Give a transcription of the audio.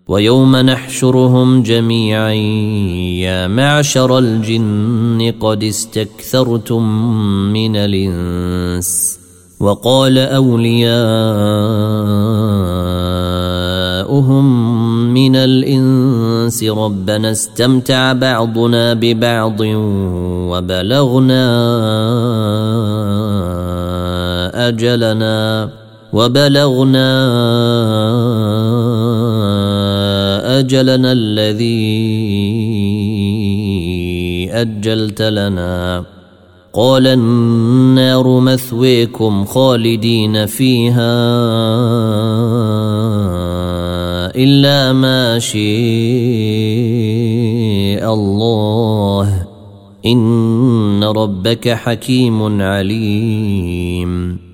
ويوم نحشرهم جميعا يا معشر الجن قد استكثرتم من الإنس وقال أولياؤهم من الإنس ربنا استمتع بعضنا ببعض وبلغنا أجلنا الذي أجلت لنا قال النار مثويكم خالدين فيها إلا ما شاء الله إن ربك حكيم عليم